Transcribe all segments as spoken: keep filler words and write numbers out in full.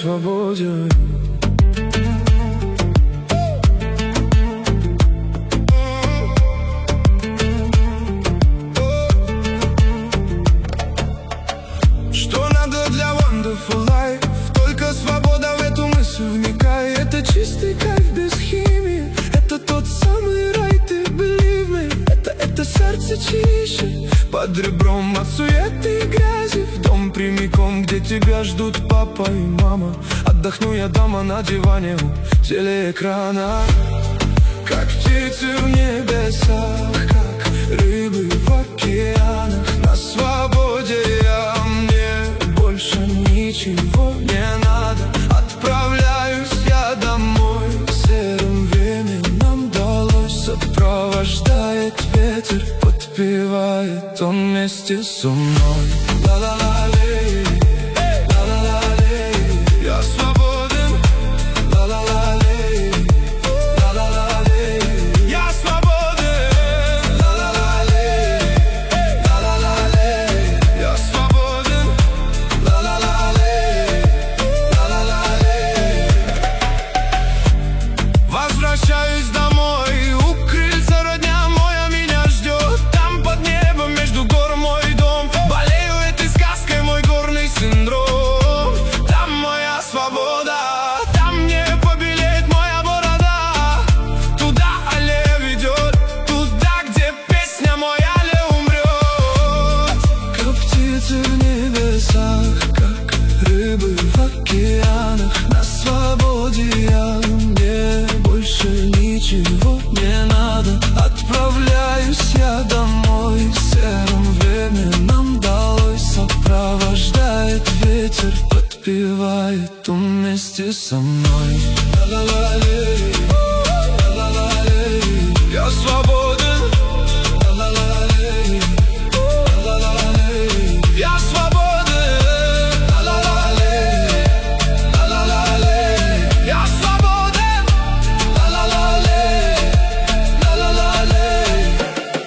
свободен. Что надо для wonderful life? Только свобода, в эту мысль вникай. Это чистый кайф без химии. Это тот самый рай, ты believe me. Это, это сердце чище под ребром от суеты и грязи. В дом прямиком, где тебя ждут папа и мама. Отдохну я дома на диване у телеэкрана. Как птицы в небесах, как рыбы в океанах. На свободе я, мне больше ничего не надо. Отправляюсь я домой, серым временем далось. Сопровождает ветер, подпевает он вместе со мной. Ла-ла-ла-лей, ла-ла-ла-лей, я свободен. Ла-ла-ла-лей, ла-ла-ла-лей, я свободен. Ла-ла-ла-лей, ла-ла-ла-лей, я свободен. Ла-ла-ла-лей, ла-ла-ла-лей. Возвращаюсь домой, у крыльца родня моя меня ждет. Там под небом между гор мой дом. Болею этой сказкой, мой горный синдром. Там моя свобода, там не побелеет моя борода. Туда аллея ведет, туда, где песня моя не умрет. Как птицы в небесах, как рыбы в океанах. На свободе я, мне больше ничего не надо. Отправляюсь я домой, серым временем далось. Сопровождает ветер, подпевает он вместе со мной. Ла-ла-ла-лей, ла-ла-ла-лей, я свободен. Ла-ла-ла-лей, ла-ла-ла-лей, я свободен. Ла-ла-ла-лей, ла-ла-ла-лей, я свободен. Ла-ла-ла-лей, ла-ла-ла-лей.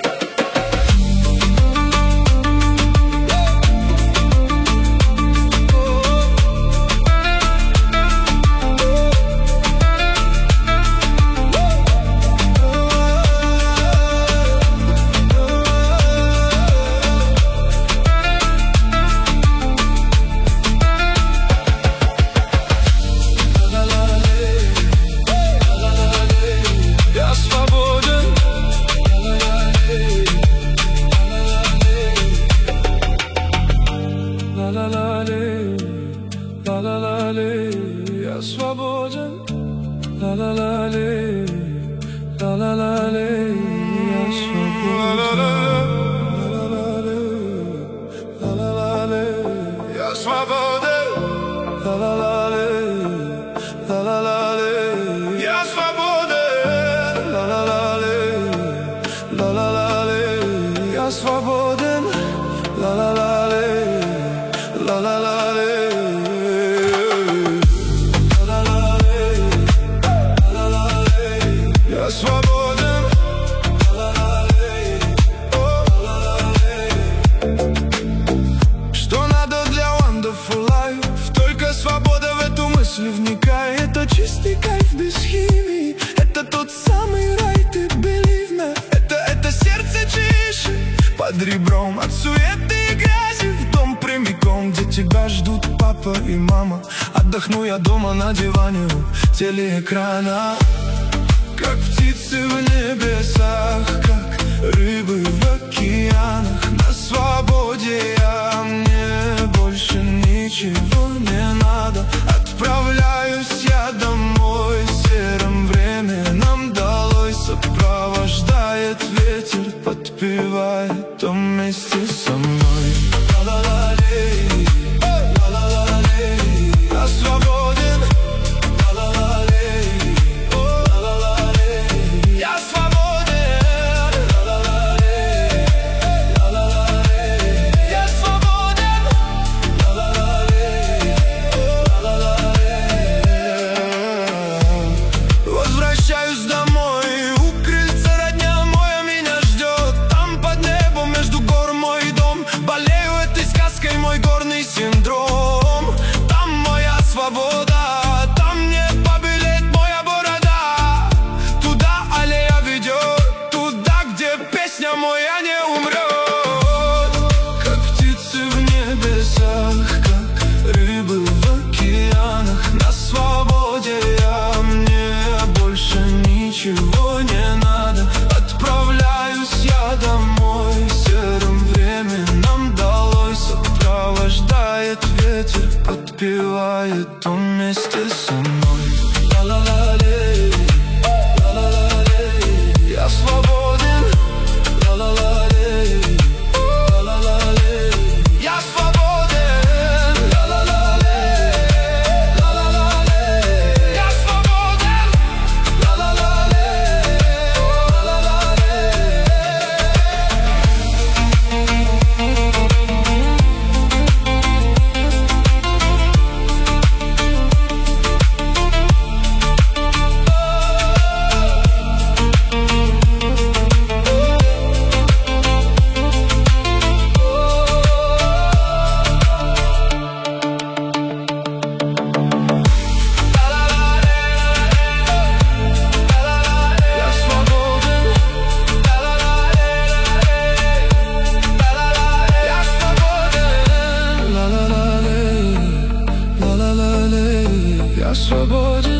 Я свободен. Ла-ла-ла-лей, ла-ла-ла-лей, я свободен. Ла-ла-ла-лей, ла-ла-ла-лей, я свободен. Ла-ла-ла-лей, я свободен. Ла-ла-ла-лей, ла-ла-ла-лей, я свободен. Ла-ла-ла-лей, ла-ла-ла-лей, я свободен. Ла-ла-ла-лей, ла-ла-ла-лей, ла-ла-ла-лей, ла-ла-ла-лей, я свободен. Ла-ла-ла-лей, ла-ла-ла-лей. Что надо для wonderful life? Только свобода, в эту мысль вникай. Это чистый кайф без химии. Это тот самый рай, ты believe me. Это, это сердце чище под ребром от суеты и грязи. В дом прямиком, где тебя ждут папа и мама. Отдохну я дома на диване у телеэкрана. Как птицы в небесах, как рыбы в океанах. На свободе я, мне больше ничего не надо. Отправляюсь я домой, серым временем далось. Сопровождает ветер, подпевает он вместе со мной. Ла-ла-ла-лей, ла-ла-ла-лей, я свободен. Ла-ла-ла-лей, ла-ла-ла-лей, я свободен. Ла-ла-ла-лей, ла-ла-ла-лей, я свободен. Ла-ла-ла-лей, ла-ла-ла-лей. Возвращаюсь домой, у крыльца родня моя меня ждет. Там под небом между гор мой дом. Болею напевает он вместе со мной. Ла-ла-ла-лей, ла-ла-ла-лей, я свободен. Ла-ла-ла-лей, ла-ла-ла-лей, я свободен. Ла-ла-ла-лей, ла-ла-ла-лей, я свободен. Ла-ла-ла-лей, я свободен.